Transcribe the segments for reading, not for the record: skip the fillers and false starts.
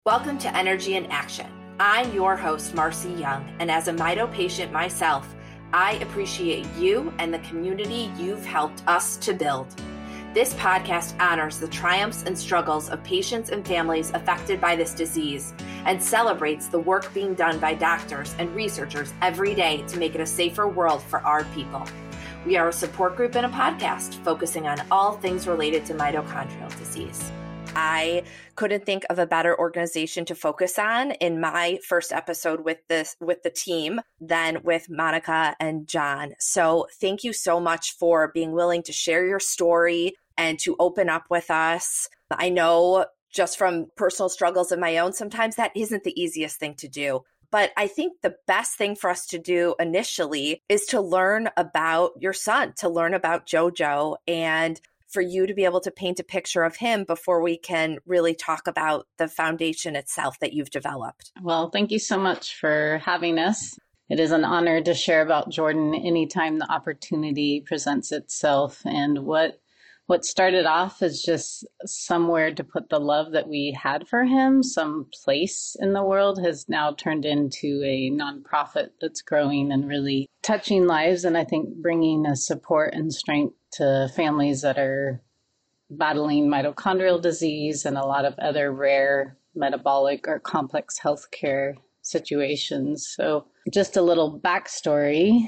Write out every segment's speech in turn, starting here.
Welcome to Energy in Action. I'm your host, Marcy Young, and as a Mito patient myself, I appreciate you and the community you've helped us to build. This podcast honors the triumphs and struggles of patients and families affected by this disease and celebrates the work being done by doctors and researchers every day to make it a safer world for our people. We are a support group and a podcast focusing on all things related to mitochondrial disease. I couldn't think of a better organization to focus on in my first episode with the team than with Monica and John. So thank you so much for being willing to share your story and to open up with us. I know just from personal struggles of my own, sometimes that isn't the easiest thing to do. But I think the best thing for us to do initially is to learn about your son, to learn about Jojo, and for you to be able to paint a picture of him before we can really talk about the foundation itself that you've developed. Well, thank you so much for having us. It is an honor to share about Jordan anytime the opportunity presents itself. And what started off as just somewhere to put the love that we had for him, some place in the world, has now turned into a nonprofit that's growing and really touching lives. And I think bringing a support and strength to families that are battling mitochondrial disease and a lot of other rare metabolic or complex healthcare situations. So just a little backstory.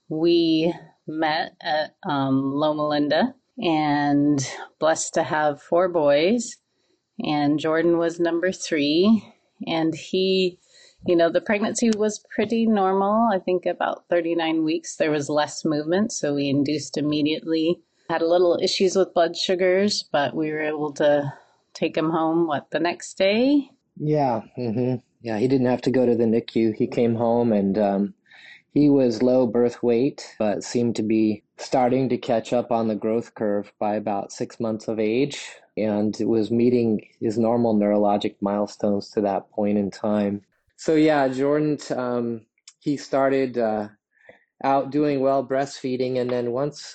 We met at Loma Linda and blessed to have 4 boys. And Jordan was number 3. And he, the pregnancy was pretty normal. I think about 39 weeks, there was less movement. So we induced immediately. Had a little issues with blood sugars, but we were able to take him home, the next day? Yeah. Mm-hmm. Yeah, he didn't have to go to the NICU. He came home and he was low birth weight, but seemed to be starting to catch up on the growth curve by about 6 months of age, and was meeting his normal neurologic milestones to that point in time. So yeah, Jordan, he started out doing well breastfeeding, and then once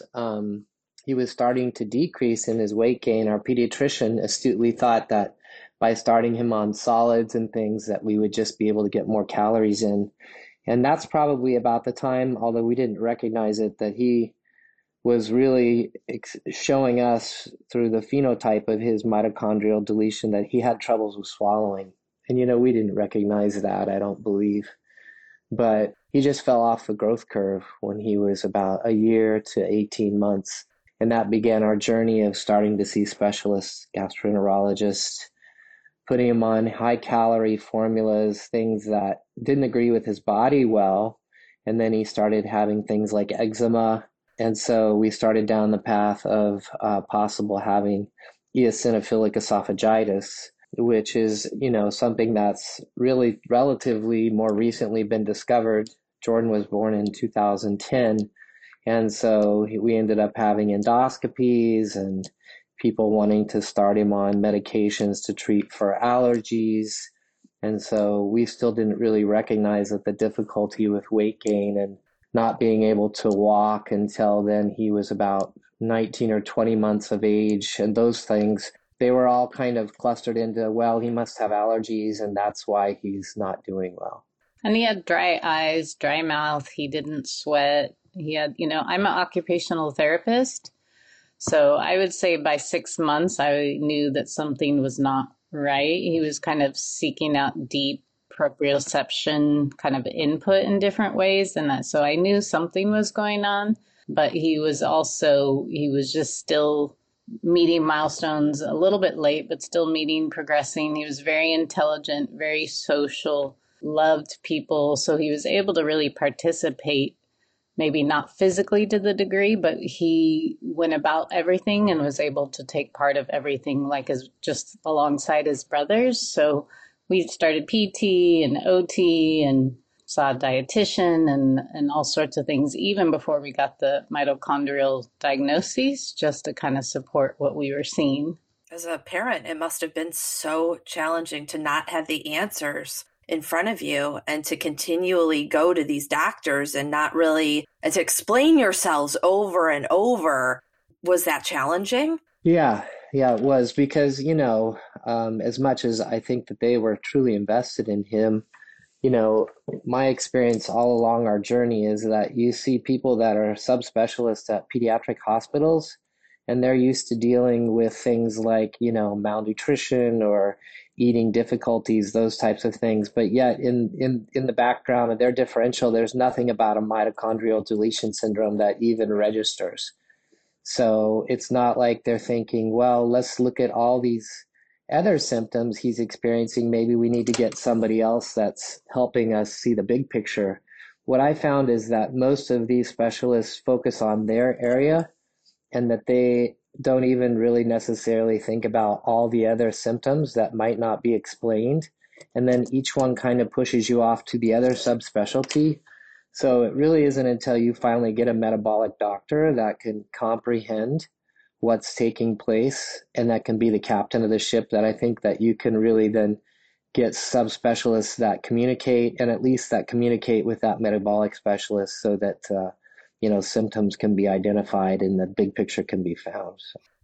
he was starting to decrease in his weight gain, our pediatrician astutely thought that by starting him on solids and things that we would just be able to get more calories in. And that's probably about the time, although we didn't recognize it, that he was really showing us through the phenotype of his mitochondrial deletion that he had troubles with swallowing. And, we didn't recognize that, I don't believe. But he just fell off the growth curve when he was about a year to 18 months. And that began our journey of starting to see specialists, gastroenterologists, putting him on high-calorie formulas, things that didn't agree with his body well. And then he started having things like eczema. And so we started down the path of possible having eosinophilic esophagitis, which is, something that's really relatively more recently been discovered. Jordan was born in 2010. And so we ended up having endoscopies and people wanting to start him on medications to treat for allergies. And so we still didn't really recognize that the difficulty with weight gain and not being able to walk until then he was about 19 or 20 months of age. And those things, they were all kind of clustered into, well, he must have allergies and that's why he's not doing well. And he had dry eyes, dry mouth. He didn't sweat. He had, I'm an occupational therapist. So I would say by 6 months, I knew that something was not right. He was kind of seeking out deep proprioception kind of input in different ways. And that, so I knew something was going on, but he was just still meeting milestones a little bit late, but still progressing. He was very intelligent, very social, loved people. So he was able to really participate, maybe not physically to the degree, but he went about everything and was able to take part of everything just alongside his brothers. So we started PT and OT and saw a dietitian and all sorts of things, even before we got the mitochondrial diagnoses, just to kind of support what we were seeing. As a parent, it must have been so challenging to not have the answers in front of you and to continually go to these doctors and to explain yourselves over and over. Was that challenging? Yeah, Yeah, it was because, as much as I think that they were truly invested in him, my experience all along our journey is that you see people that are subspecialists at pediatric hospitals, and they're used to dealing with things like, malnutrition or eating difficulties, those types of things. But yet in the background of their differential, there's nothing about a mitochondrial deletion syndrome that even registers. So it's not like they're thinking, well, let's look at all these other symptoms he's experiencing. Maybe we need to get somebody else that's helping us see the big picture. What I found is that most of these specialists focus on their area and that they don't even really necessarily think about all the other symptoms that might not be explained. And then each one kind of pushes you off to the other subspecialty. So it really isn't until you finally get a metabolic doctor that can comprehend what's taking place and that can be the captain of the ship that I think that you can really then get subspecialists that communicate, and at least that communicate with that metabolic specialist so that symptoms can be identified and the big picture can be found.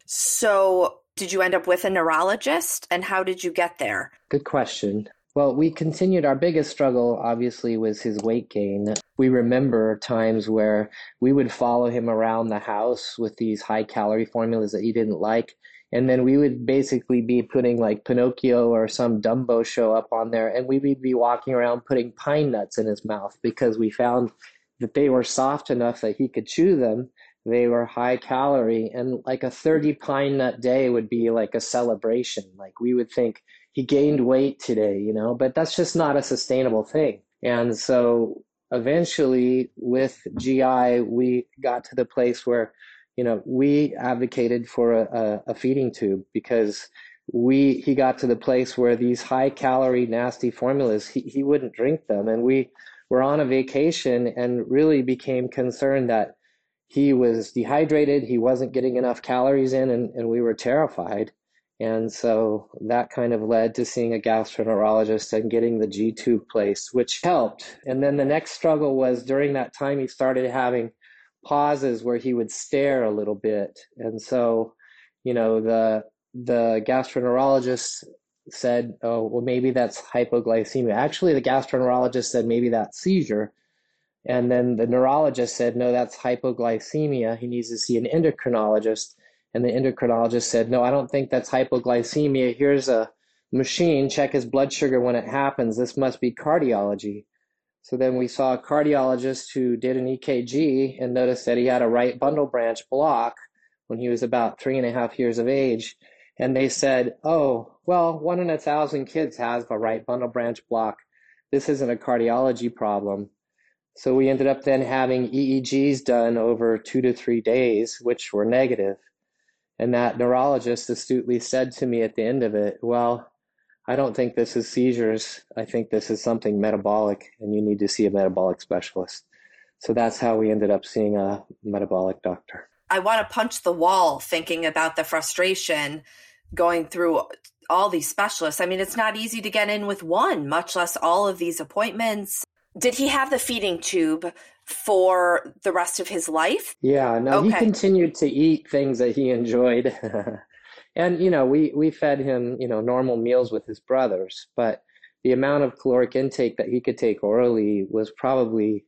So did you end up with a neurologist, and how did you get there? Good question. Well, we continued. Our biggest struggle, obviously, was his weight gain. We remember times where we would follow him around the house with these high-calorie formulas that he didn't like, and then we would basically be putting like Pinocchio or some Dumbo show up on there, and we would be walking around putting pine nuts in his mouth because we found that they were soft enough that he could chew them. They were high calorie, and like a 30 pine nut day would be like a celebration. Like we would think, he gained weight today, but that's just not a sustainable thing. And so eventually with GI, we got to the place where, we advocated for a feeding tube because he got to the place where these high calorie, nasty formulas, he wouldn't drink them. And we were on a vacation and really became concerned that he was dehydrated, he wasn't getting enough calories in, and we were terrified. And so that kind of led to seeing a gastroenterologist and getting the G-tube placed, which helped. And then the next struggle was during that time, he started having pauses where he would stare a little bit. And so, the gastroenterologist said, oh, well, maybe that's hypoglycemia. Actually, the gastroenterologist said maybe that's seizure. And then the neurologist said, no, that's hypoglycemia. He needs to see an endocrinologist. And the endocrinologist said, no, I don't think that's hypoglycemia. Here's a machine, check his blood sugar when it happens. This must be cardiology. So then we saw a cardiologist who did an EKG and noticed that he had a right bundle branch block when he was about 3.5 years of age. And they said, oh, well, 1 in 1,000 kids has a right bundle branch block. This isn't a cardiology problem. So we ended up then having EEGs done over 2 to 3 days, which were negative. And that neurologist astutely said to me at the end of it, well, I don't think this is seizures. I think this is something metabolic, and you need to see a metabolic specialist. So that's how we ended up seeing a metabolic doctor. I want to punch the wall thinking about the frustration going through all these specialists. I mean, it's not easy to get in with one, much less all of these appointments. Did he have the feeding tube for the rest of his life? Yeah, no, okay. He continued to eat things that he enjoyed. And, we fed him, normal meals with his brothers, but the amount of caloric intake that he could take orally was probably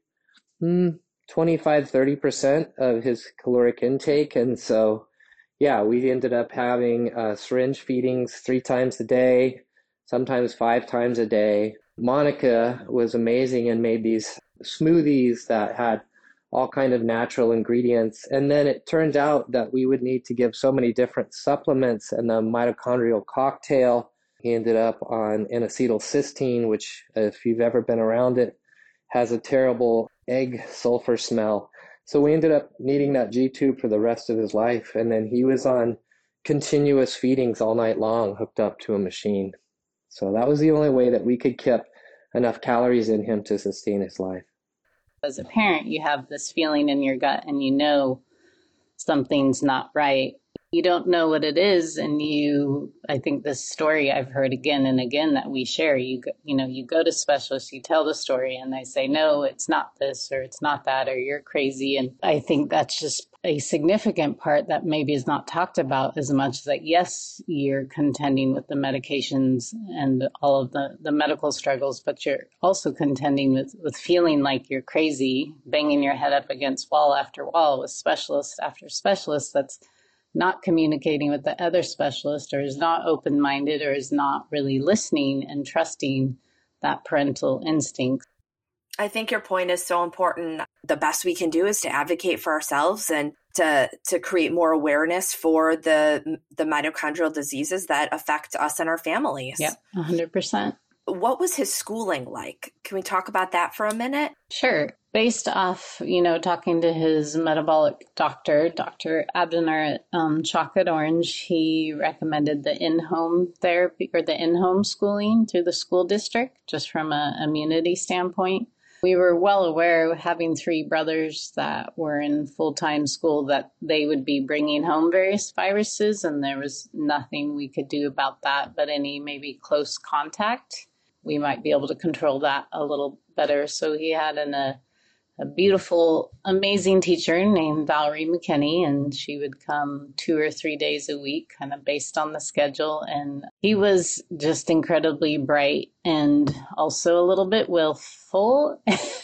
25-30% of his caloric intake. And so, yeah, we ended up having syringe feedings 3 times a day, sometimes 5 times a day. Monica was amazing and made these smoothies that had all kind of natural ingredients. And then it turned out that we would need to give so many different supplements and the mitochondrial cocktail. He ended up on N-acetylcysteine, which, if you've ever been around it, has a terrible egg sulfur smell. So we ended up needing that G-tube for the rest of his life. And then he was on continuous feedings all night long, hooked up to a machine. So that was the only way that we could keep enough calories in him to sustain his life. As a parent, you have this feeling in your gut and something's not right. you don't know what it is. And I think this story I've heard again and again that we share, you go to specialists, you tell the story and they say, no, it's not this, or it's not that, or you're crazy. And I think that's just a significant part that maybe is not talked about as much, that yes, you're contending with the medications and all of the medical struggles, but you're also contending with feeling like you're crazy, banging your head up against wall after wall with specialist after specialist that's not communicating with the other specialist, or is not open-minded, or is not really listening and trusting that parental instinct. I think your point is so important. The best we can do is to advocate for ourselves and to create more awareness for the mitochondrial diseases that affect us and our families. Yep, 100%. What was his schooling like? Can we talk about that for a minute? Sure. Based off, talking to his metabolic doctor, Dr. Abdiner at Chocolate Orange, he recommended the in-home therapy or the in-home schooling through the school district, just from an immunity standpoint. We were well aware, having 3 brothers that were in full-time school, that they would be bringing home various viruses, and there was nothing we could do about that, but any maybe close contact, we might be able to control that a little better. So he had a beautiful, amazing teacher named Valerie McKinney, and she would come 2 or 3 days a week, kind of based on the schedule. And he was just incredibly bright and also a little bit willful.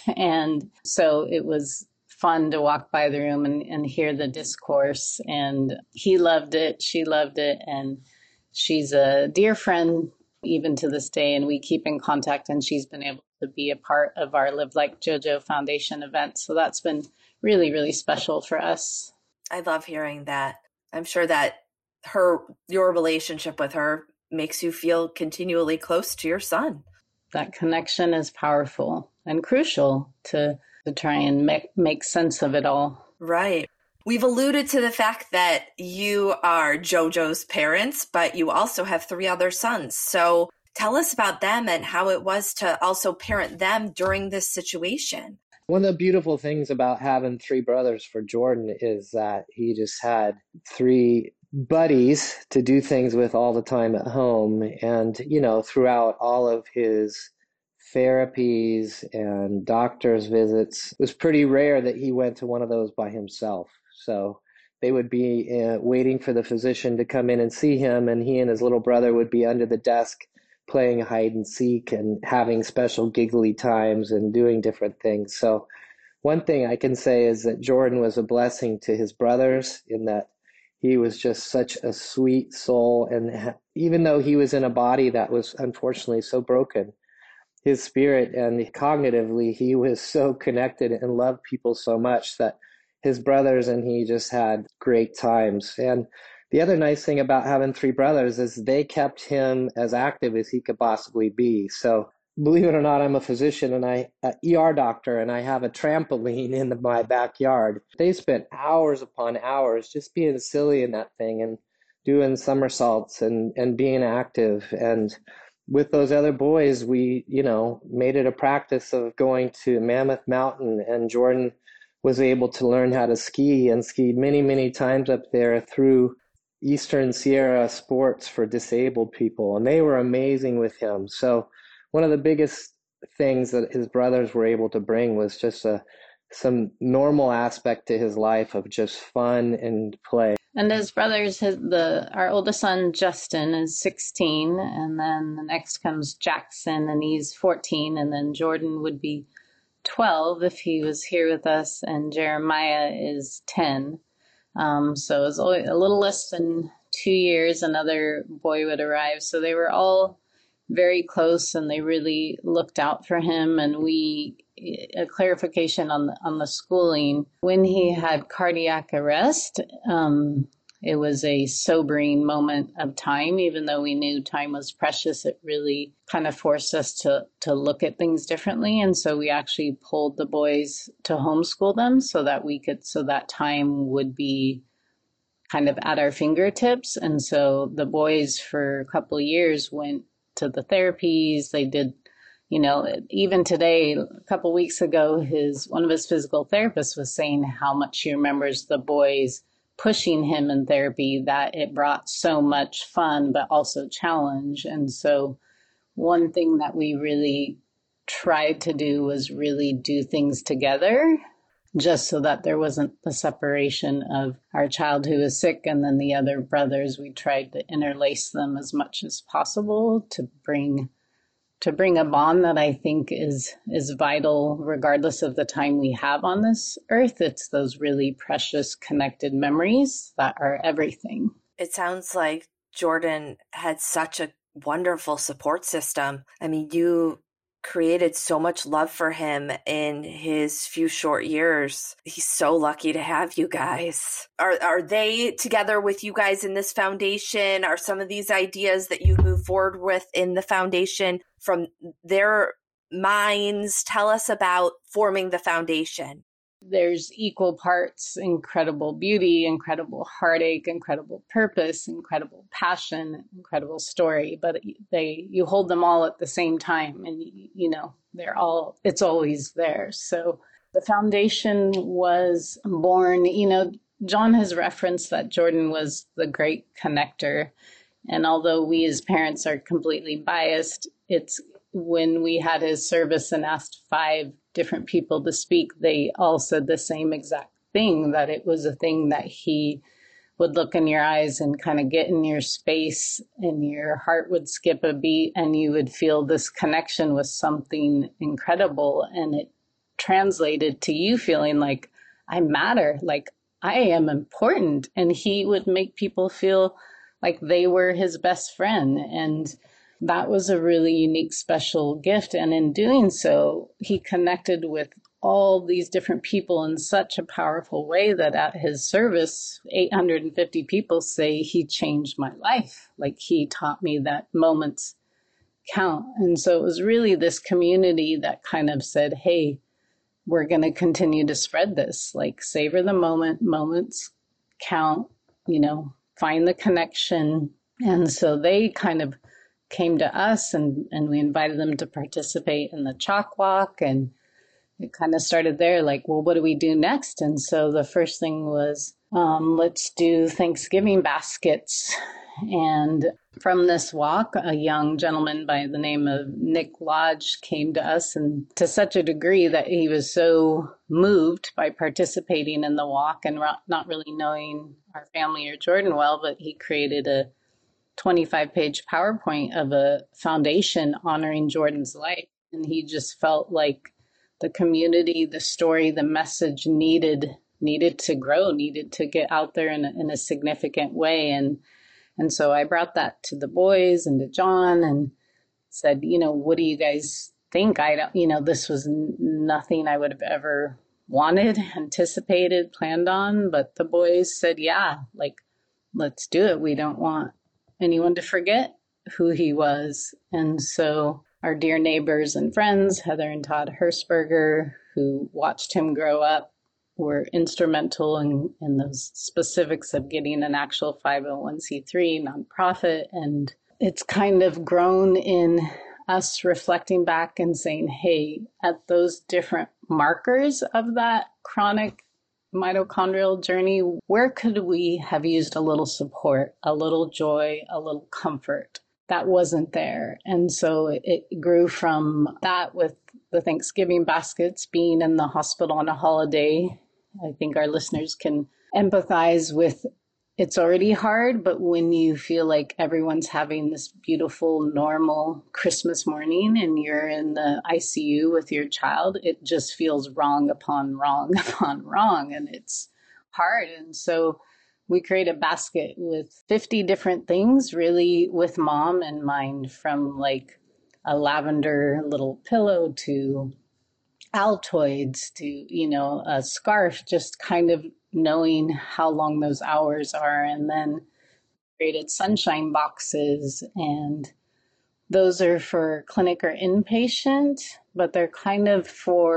And so it was fun to walk by the room and hear the discourse. And he loved it. She loved it. And she's a dear friend even to this day, and we keep in contact, and she's been able to be a part of our Live Like JoJo Foundation events. So that's been really, really special for us. I love hearing that. I'm sure that your relationship with her makes you feel continually close to your son. That connection is powerful and crucial to try and make sense of it all. Right. We've alluded to the fact that you are JoJo's parents, but you also have 3 other sons. So tell us about them and how it was to also parent them during this situation. One of the beautiful things about having 3 brothers for Jordan is that he just had 3 buddies to do things with all the time at home. And, throughout all of his therapies and doctor's visits, it was pretty rare that he went to one of those by himself. So they would be waiting for the physician to come in and see him, and he and his little brother would be under the desk playing hide and seek and having special giggly times and doing different things. So one thing I can say is that Jordan was a blessing to his brothers in that he was just such a sweet soul. And even though he was in a body that was unfortunately so broken, his spirit and cognitively, he was so connected and loved people so much that his brothers and he just had great times. And the other nice thing about having 3 brothers is they kept him as active as he could possibly be. So believe it or not, I'm a physician and an ER doctor, and I have a trampoline in my backyard. They spent hours upon hours just being silly in that thing and doing somersaults and being active. And with those other boys, we, made it a practice of going to Mammoth Mountain, and Jordan was able to learn how to ski and skied many, many times up there through Eastern Sierra Sports for disabled people. And they were amazing with him. So one of the biggest things that his brothers were able to bring was just some normal aspect to his life of just fun and play. And his brothers, our oldest son, Justin, is 16. And then the next comes Jackson, and he's 14. And then Jordan would be 12 if he was here with us, and Jeremiah is 10. So it was only a little less than 2 years another boy would arrive. So they were all very close, and they really looked out for him. And a clarification on the schooling, when he had cardiac arrest, it was a sobering moment of time. Even though we knew time was precious, it really kind of forced us to look at things differently. And so we actually pulled the boys to homeschool them so that time would be kind of at our fingertips. And so the boys for a couple of years went to the therapies. They did, even today, a couple of weeks ago, one of his physical therapists was saying how much he remembers the boys pushing him in therapy that it brought so much fun, but also challenge. And so one thing that we really tried to do was really do things together, just so that there wasn't the separation of our child who was sick and then the other brothers. We tried to interlace them as much as possible to bring a bond that I think is vital regardless of the time we have on this earth. It's those really precious connected memories that are everything. It sounds like Jordan had such a wonderful support system. I mean, you created so much love for him in his few short years. He's so lucky to have you guys. Are they together with you guys in this foundation? Are some of these ideas that you move forward with in the foundation from their minds? Tell us about forming the foundation. There's equal parts incredible beauty, incredible heartache, incredible purpose, incredible passion, incredible story, but you hold them all at the same time, and it's always there. So the foundation was born, John has referenced that Jordan was the great connector, and although we as parents are completely biased, it's when we had his service and asked 5 different people to speak, they all said the same exact thing, that it was a thing that he would look in your eyes and kind of get in your space, and your heart would skip a beat and you would feel this connection with something incredible. And it translated to you feeling like, I matter, like I am important. And he would make people feel like they were his best friend. And that was a really unique, special gift. And in doing so, he connected with all these different people in such a powerful way that at his service, 850 people say he changed my life. Like he taught me that moments count. And so it was really this community that kind of said, hey, we're going to continue to spread this, like savor the moment, moments count, find the connection. And so they kind of came to us and we invited them to participate in the chalk walk, and it kind of started there, like, well, what do we do next? And so the first thing was, let's do Thanksgiving baskets. And from this walk, a young gentleman by the name of Nick Lodge came to us, and to such a degree that he was so moved by participating in the walk and not really knowing our family or Jordan well, but he created a 25-page PowerPoint of a foundation honoring Jordan's life. And he just felt like the community, the story, the message needed to grow, needed to get out there in a significant way. And so I brought that to the boys and to John and said, what do you guys think? This was nothing I would have ever wanted, anticipated, planned on, but the boys said, yeah, like, let's do it. We don't want anyone to forget who he was. And so our dear neighbors and friends, Heather and Todd Hershberger, who watched him grow up, were instrumental in those specifics of getting an actual 501c3 nonprofit. And it's kind of grown in us reflecting back and saying, hey, at those different markers of that chronic mitochondrial journey, where could we have used a little support, a little joy, a little comfort that wasn't there? And so it grew from that, with the Thanksgiving baskets being in the hospital on a holiday. I think our listeners can empathize with, it's already hard, but when you feel like everyone's having this beautiful, normal Christmas morning and you're in the ICU with your child, it just feels wrong upon wrong upon wrong, and it's hard. And so we create a basket with 50 different things, really with mom in mind, from like a lavender little pillow to Altoids to, a scarf, just kind of knowing how long those hours are. And then created sunshine boxes, and those are for clinic or inpatient, but they're kind of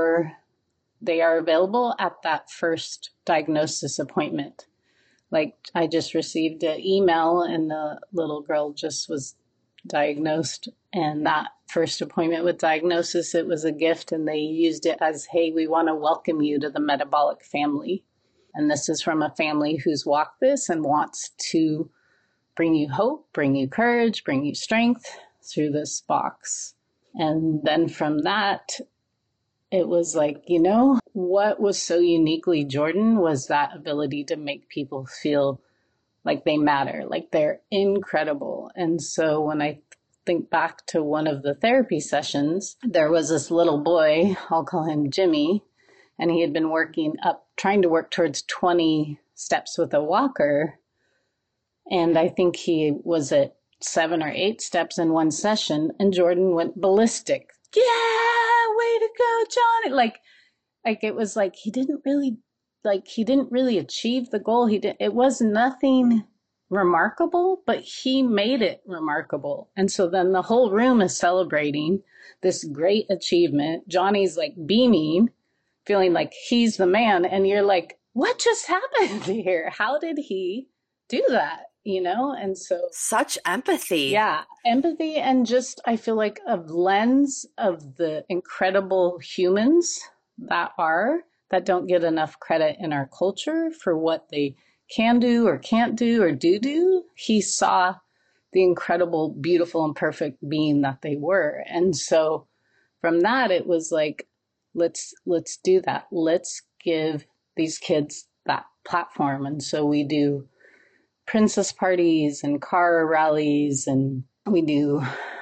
they are available at that first diagnosis appointment. Like I just received an email and the little girl just was diagnosed, and that first appointment with diagnosis, it was a gift, and they used it as, hey, we want to welcome you to the metabolic family. And this is from a family who's walked this and wants to bring you hope, bring you courage, bring you strength through this box. And then from that, it was like, what was so uniquely Jordan was that ability to make people feel like they matter, like they're incredible. And so when I think back to one of the therapy sessions, there was this little boy, I'll call him Jimmy, and he had been trying to work towards 20 steps with a walker. And I think he was at 7 or 8 steps in one session, and Jordan went ballistic. Yeah, way to go, Johnny. Like it was like he didn't really achieve the goal. It was nothing remarkable, but he made it remarkable. And so then the whole room is celebrating this great achievement. Johnny's like beaming, feeling like he's the man. And you're like, what just happened here? How did he do that? And so such empathy. Yeah. Empathy. And just, I feel like a lens of the incredible humans that don't get enough credit in our culture for what they can do or can't do or do. He saw the incredible, beautiful, and perfect being that they were. And so from that, it was like, let's do that. Let's give these kids that platform. And so we do princess parties and car rallies, and we do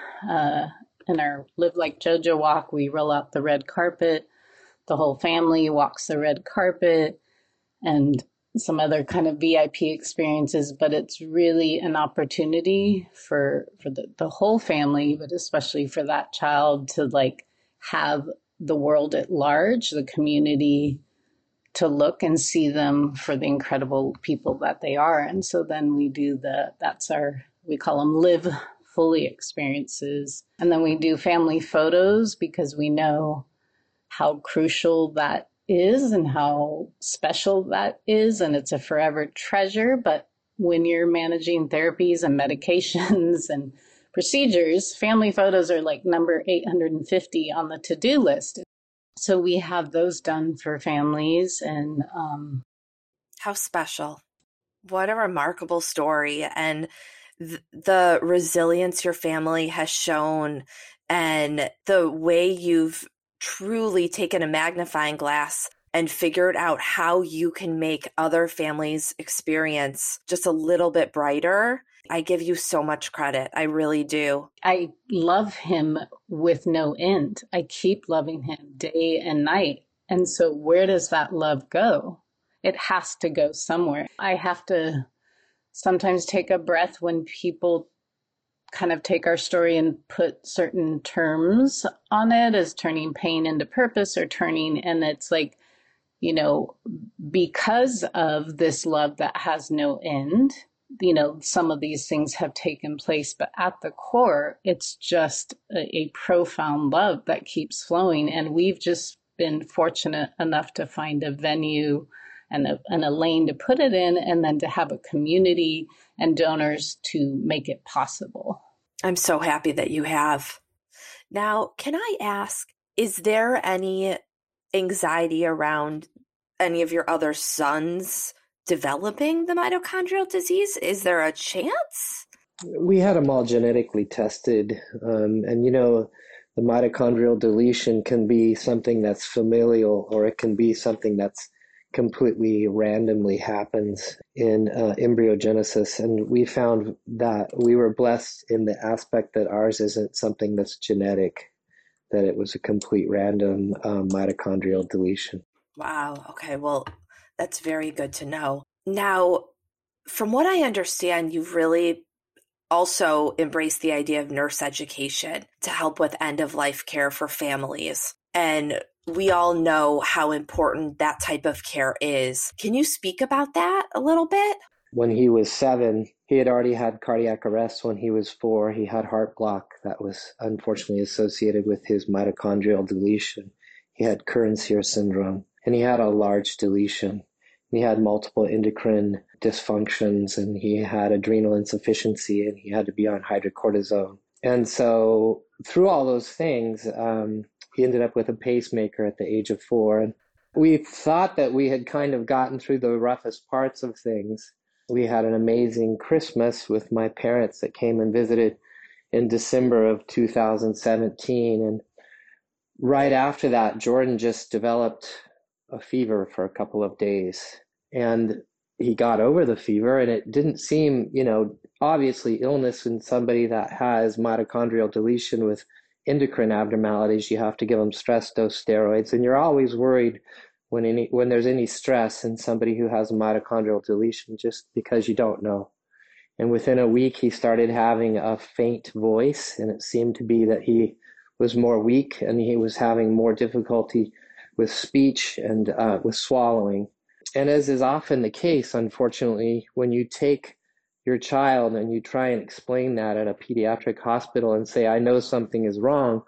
in our Live Like JoJo walk, we roll out the red carpet. The whole family walks the red carpet and some other kind of VIP experiences, but it's really an opportunity for the whole family, but especially for that child to like have the world at large, the community, to look and see them for the incredible people that they are. And so then we do we call them Live Fully experiences. And then we do family photos because we know how crucial that is and how special that is. And it's a forever treasure. But when you're managing therapies and medications and procedures, family photos are like number 850 on the to-do list. So we have those done for families. And how special. What a remarkable story. And the resilience your family has shown and the way you've truly taken a magnifying glass and figured out how you can make other families' experience just a little bit brighter. I give you so much credit. I really do. I love him with no end. I keep loving him day and night. And so where does that love go? It has to go somewhere. I have to sometimes take a breath when people kind of take our story and put certain terms on it as turning pain into purpose or and it's like, because of this love that has no end, some of these things have taken place, but at the core, it's just a profound love that keeps flowing. And we've just been fortunate enough to find a venue and a lane to put it in, and then to have a community and donors to make it possible. I'm so happy that you have. Now, can I ask, is there any anxiety around any of your other sons developing the mitochondrial disease? Is there a chance? We had them all genetically tested. And, the mitochondrial deletion can be something that's familial, or it can be something that's completely randomly happens in embryogenesis. And we found that we were blessed in the aspect that ours isn't something that's genetic, that it was a complete random mitochondrial deletion. Wow. Okay. Well, that's very good to know. Now, from what I understand, you've really also embraced the idea of nurse education to help with end-of-life care for families. And we all know how important that type of care is. Can you speak about that a little bit? When he was 7, he had already had cardiac arrest. When he was 4, he had heart block that was unfortunately associated with his mitochondrial deletion. He had Kearns-Sayre syndrome, and he had a large deletion. He had multiple endocrine dysfunctions, and he had adrenal insufficiency, and he had to be on hydrocortisone. And so through all those things, he ended up with a pacemaker at the age of 4. We thought that we had kind of gotten through the roughest parts of things. We had an amazing Christmas with my parents that came and visited in December of 2017. And right after that, Jordan just developed a fever for a couple of days. And he got over the fever, and it didn't seem, obviously illness in somebody that has mitochondrial deletion with endocrine abnormalities. You have to give them stress dose steroids. And you're always worried when there's any stress in somebody who has a mitochondrial deletion, just because you don't know. And within a week, he started having a faint voice, and it seemed to be that he was more weak, and he was having more difficulty with speech and with swallowing. And as is often the case, unfortunately, when you take your child and you try and explain that at a pediatric hospital and say, I know something is wrong,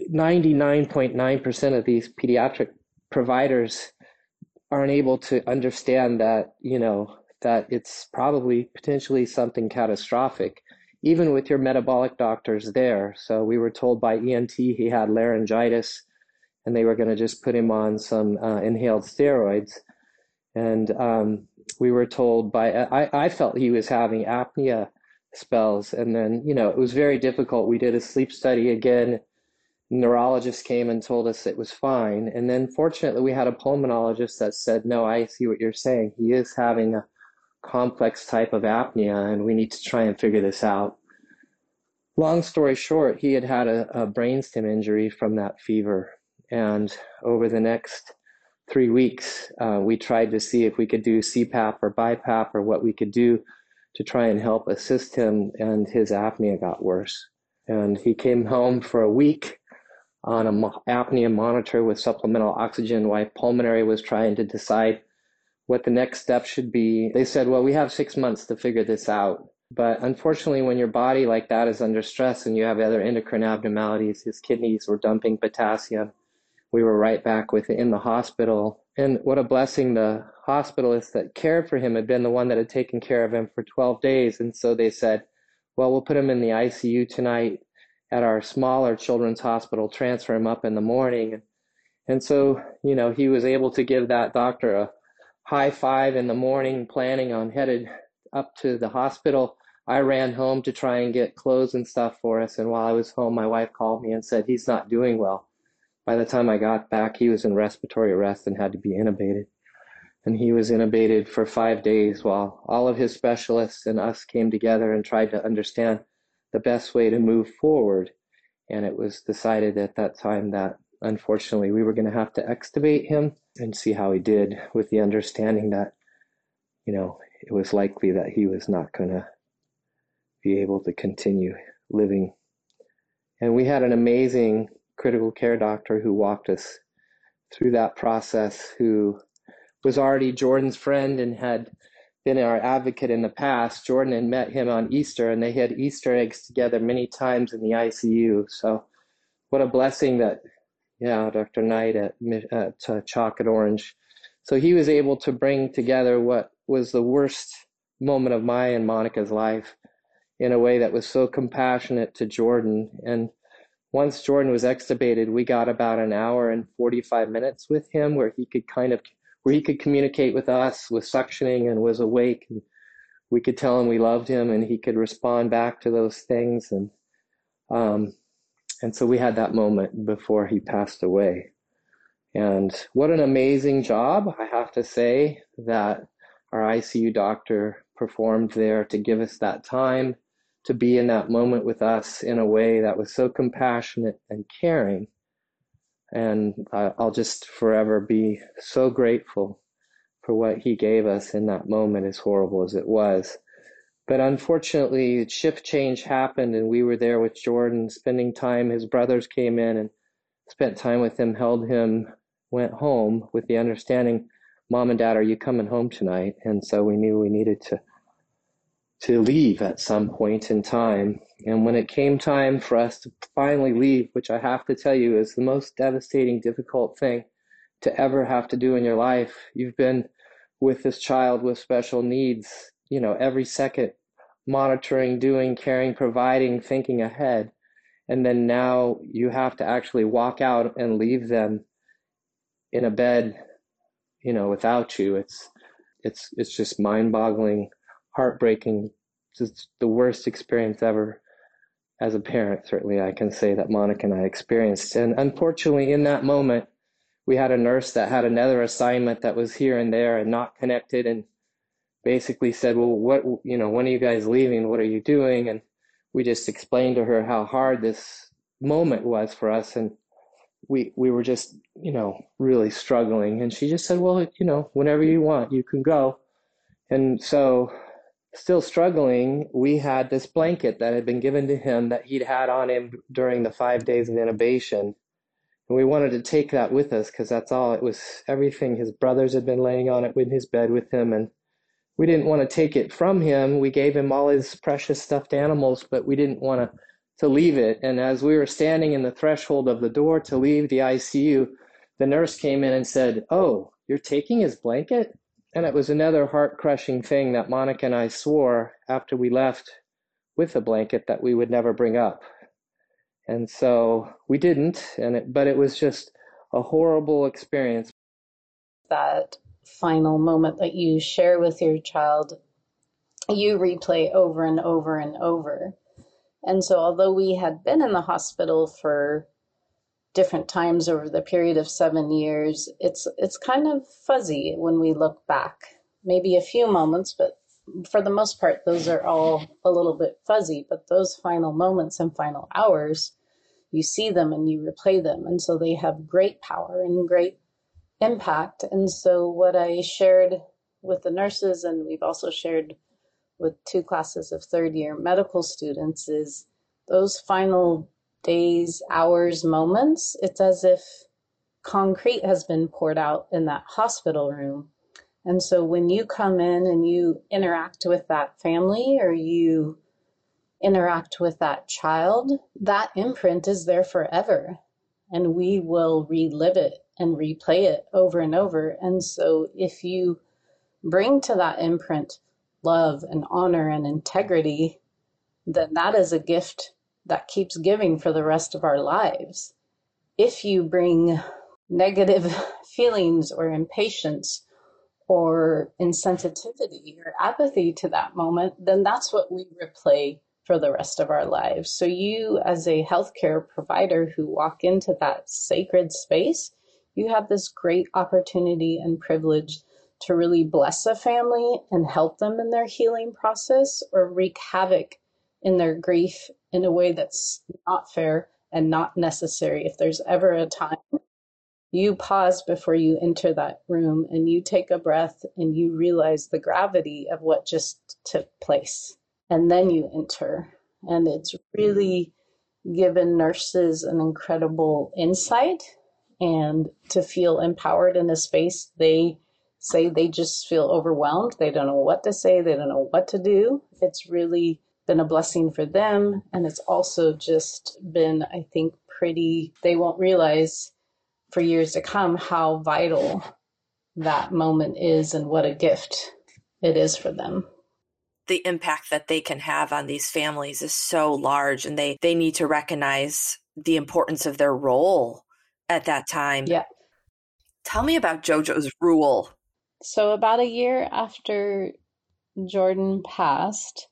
99.9% of these pediatric providers aren't able to understand that, that it's probably potentially something catastrophic, even with your metabolic doctors there. So we were told by ENT he had laryngitis, and they were going to just put him on some inhaled steroids. And we were told I felt he was having apnea spells. And then, it was very difficult. We did a sleep study again. Neurologist came and told us it was fine. And then fortunately, we had a pulmonologist that said, no, I see what you're saying. He is having a complex type of apnea, and we need to try and figure this out. Long story short, he had a brainstem injury from that fever. And over the next 3 weeks, we tried to see if we could do CPAP or BiPAP or what we could do to try and help assist him, and his apnea got worse. And he came home for a week on an apnea monitor with supplemental oxygen while pulmonary was trying to decide what the next step should be. They said, well, we have 6 months to figure this out. But unfortunately, when your body like that is under stress and you have other endocrine abnormalities, his kidneys were dumping potassium. We were right back in the hospital. And what a blessing the hospitalist that cared for him had been the one that had taken care of him for 12 days. And so they said, well, we'll put him in the ICU tonight at our smaller children's hospital, transfer him up in the morning. And so, he was able to give that doctor a high five in the morning, planning on headed up to the hospital. I ran home to try and get clothes and stuff for us. And while I was home, my wife called me and said, he's not doing well. By the time I got back, he was in respiratory arrest and had to be intubated. And he was intubated for 5 days while all of his specialists and us came together and tried to understand the best way to move forward. And it was decided at that time that, unfortunately, we were going to have to extubate him and see how he did, with the understanding that, it was likely that he was not going to be able to continue living. And we had an amazing critical care doctor who walked us through that process, who was already Jordan's friend and had been our advocate in the past. Jordan had met him on Easter, and they had Easter eggs together many times in the ICU. So what a blessing that, Dr. Knight at Chalk and Orange. So he was able to bring together what was the worst moment of my and Monica's life in a way that was so compassionate to Jordan. And once Jordan was extubated, we got about an hour and 45 minutes with him where he could communicate with us with suctioning and was awake, and we could tell him we loved him and he could respond back to those things. And so we had that moment before he passed away. And what an amazing job, I have to say, that our ICU doctor performed there to give us that time to be in that moment with us in a way that was so compassionate and caring. And I'll just forever be so grateful for what he gave us in that moment, as horrible as it was. But unfortunately, shift change happened, and we were there with Jordan, spending time. His brothers came in and spent time with him, held him, went home with the understanding, Mom and Dad, are you coming home tonight? And so we knew we needed to leave at some point in time. And when it came time for us to finally leave, which I have to tell you is the most devastating, difficult thing to ever have to do in your life. You've been with this child with special needs, every second, monitoring, doing, caring, providing, thinking ahead. And then now you have to actually walk out and leave them in a bed without you. It's just mind-boggling, heartbreaking, just the worst experience ever as a parent. Certainly I can say that Monica and I experienced. And unfortunately, in that moment, we had a nurse that had another assignment that was here and there and not connected, and basically said, well, when are you guys leaving? What are you doing? And we just explained to her how hard this moment was for us. And we were just, really struggling. And she just said, well, whenever you want, you can go. And so, still struggling, we had this blanket that had been given to him that he'd had on him during the 5 days of intubation. And we wanted to take that with us because that's all it was, everything. His brothers had been laying on it in his bed with him, and we didn't want to take it from him. We gave him all his precious stuffed animals, but we didn't want to leave it. And as we were standing in the threshold of the door to leave the ICU, the nurse came in and said, "Oh, you're taking his blanket?" And it was another heart-crushing thing that Monica and I swore after we left with the blanket that we would never bring up. And so we didn't, but it was just a horrible experience. That final moment that you share with your child, you replay over and over and over. And so although we had been in the hospital for different times over the period of 7 years, it's kind of fuzzy when we look back. Maybe a few moments, but for the most part, those are all a little bit fuzzy. But those final moments and final hours, you see them and you replay them. And so they have great power and great impact. And so what I shared with the nurses, and we've also shared with 2 classes of third-year medical students, is those final days, hours, moments, it's as if concrete has been poured out in that hospital room. And so when you come in and you interact with that family or you interact with that child, that imprint is there forever. And we will relive it and replay it over and over. And so if you bring to that imprint love and honor and integrity, then that is a gift that keeps giving for the rest of our lives. If you bring negative feelings or impatience or insensitivity or apathy to that moment, then that's what we replay for the rest of our lives. So you, as a healthcare provider who walk into that sacred space, you have this great opportunity and privilege to really bless a family and help them in their healing process, or wreak havoc in their grief in a way that's not fair and not necessary. If there's ever a time, you pause before you enter that room and you take a breath and you realize the gravity of what just took place. And then you enter. And it's really given nurses an incredible insight and to feel empowered in a space. They say they just feel overwhelmed. They don't know what to say. They don't know what to do. It's really been a blessing for them. And it's also just been, I think, they won't realize for years to come how vital that moment is and what a gift it is for them. The impact that they can have on these families is so large, and they need to recognize the importance of their role at that time. Yeah. Tell me about JoJo's rule. So about a year after Jordan passed,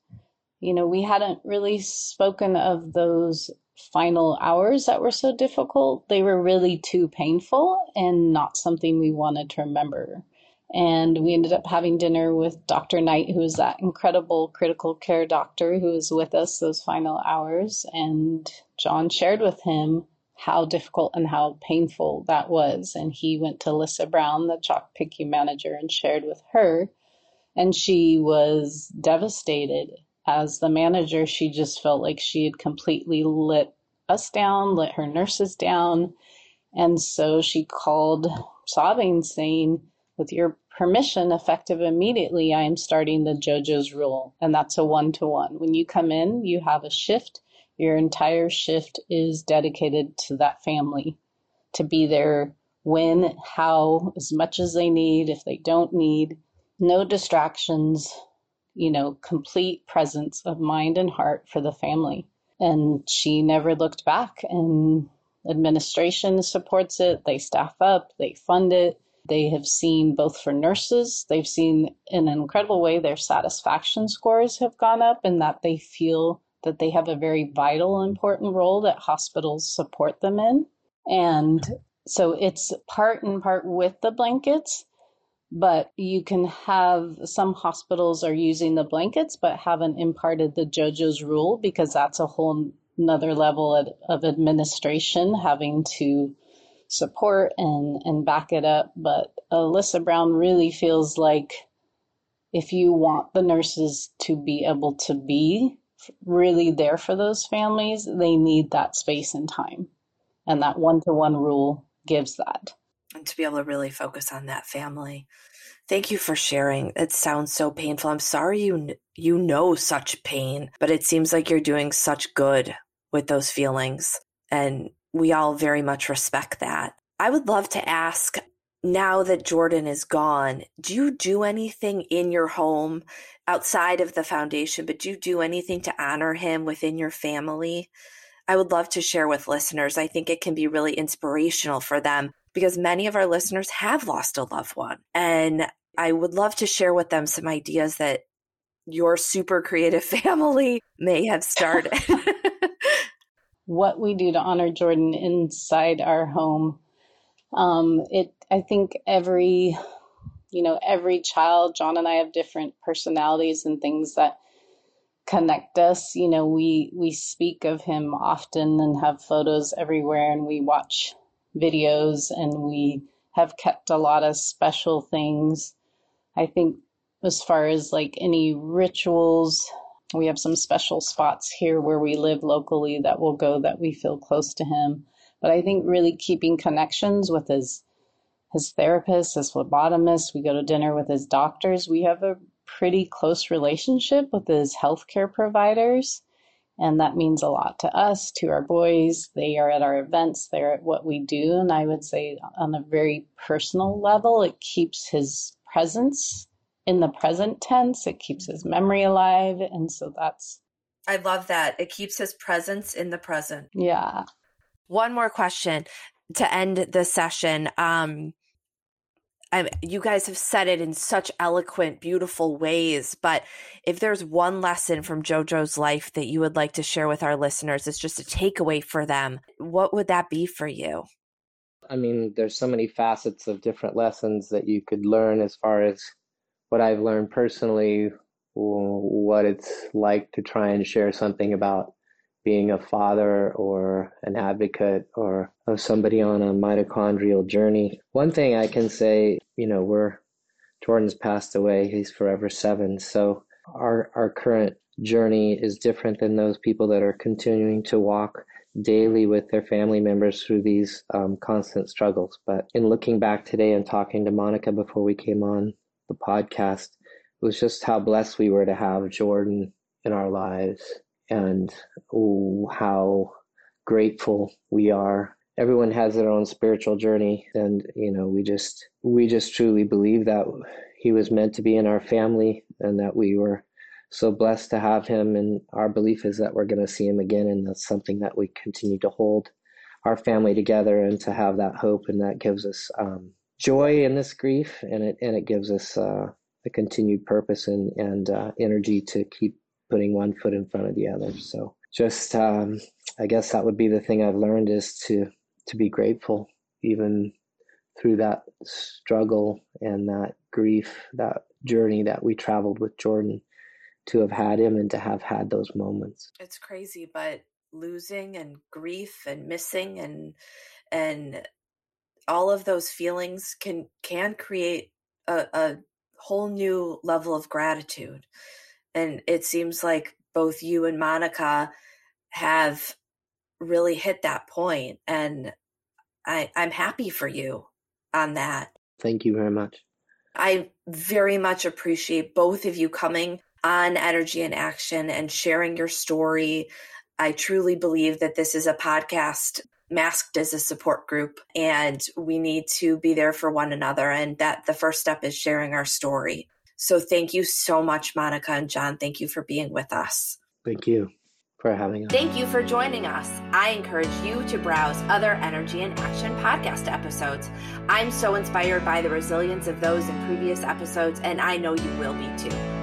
we hadn't really spoken of those final hours that were so difficult. They were really too painful and not something we wanted to remember. And we ended up having dinner with Dr. Knight, who is that incredible critical care doctor who was with us those final hours. And John shared with him how difficult and how painful that was. And he went to Lissa Brown, the CHOC PICU manager, and shared with her. And she was devastated. As the manager, she just felt like she had completely let us down, let her nurses down. And so she called sobbing, saying, "With your permission, effective immediately, I am starting the JoJo's rule." And that's a 1-to-1. When you come in, you have a shift. Your entire shift is dedicated to that family, to be there when, how, as much as they need, if they don't need, no distractions, complete presence of mind and heart for the family. And she never looked back, and administration supports it. They staff up, they fund it. They have seen, both for nurses, they've seen in an incredible way their satisfaction scores have gone up, and that they feel that they have a very vital, important role that hospitals support them in. And so it's part and part with the blankets, but you can have, some hospitals are using the blankets but haven't imparted the JoJo's rule, because that's a whole another level of administration having to support and back it up. But Alyssa Brown really feels like if you want the nurses to be able to be really there for those families, they need that space and time. And that one-to-one rule gives that. And to be able to really focus on that family. Thank you for sharing. It sounds so painful. I'm sorry you know such pain, but it seems like you're doing such good with those feelings. And we all very much respect that. I would love to ask, now that Jordan is gone, do you do anything in your home outside of the foundation, but do you do anything to honor him within your family? I would love to share with listeners. I think it can be really inspirational for them, because many of our listeners have lost a loved one. And I would love to share with them some ideas that your super creative family may have started. What we do to honor Jordan inside our home. I think every child, John and I have different personalities and things that connect us. We speak of him often and have photos everywhere, and we watch videos, and we have kept a lot of special things. I think as far as like any rituals, we have some special spots here where we live locally that we'll go that we feel close to him. But I think really keeping connections with his therapist, his phlebotomist, we go to dinner with his doctors. We have a pretty close relationship with his healthcare providers. And that means a lot to us, to our boys. They are at our events. They're at what we do. And I would say on a very personal level, it keeps his presence in the present tense. It keeps his memory alive. And so I love that. It keeps his presence in the present. Yeah. One more question to end the session. You guys have said it in such eloquent, beautiful ways, but if there's one lesson from JoJo's life that you would like to share with our listeners, it's just a takeaway for them, what would that be for you? I mean, there's so many facets of different lessons that you could learn, as far as what I've learned personally, what it's like to try and share something about being a father or an advocate or of somebody on a mitochondrial journey. One thing I can say, Jordan's passed away. He's forever 7. So our current journey is different than those people that are continuing to walk daily with their family members through these constant struggles. But in looking back today and talking to Monica before we came on the podcast, it was just how blessed we were to have Jordan in our lives, and how grateful we are. Everyone has their own spiritual journey, and we just truly believe that he was meant to be in our family, and that we were so blessed to have him. And our belief is that we're going to see him again, and that's something that we continue to hold our family together, and to have that hope, and that gives us joy in this grief, and it gives us a continued purpose and energy to keep putting one foot in front of the other. So just, I guess that would be the thing I've learned, is to be grateful, even through that struggle and that grief, that journey that we traveled with Jordan, to have had him and to have had those moments. It's crazy, but losing and grief and missing and all of those feelings can create a whole new level of gratitude. And it seems like both you and Monica have really hit that point. And I'm happy for you on that. Thank you very much. I very much appreciate both of you coming on Energy in Action and sharing your story. I truly believe that this is a podcast masked as a support group, and we need to be there for one another. And that the first step is sharing our story. So thank you so much, Monica and John. Thank you for being with us. Thank you. for having us. Thank you for joining us. I encourage you to browse other Energy in Action podcast episodes. I'm so inspired by the resilience of those in previous episodes, and I know you will be too.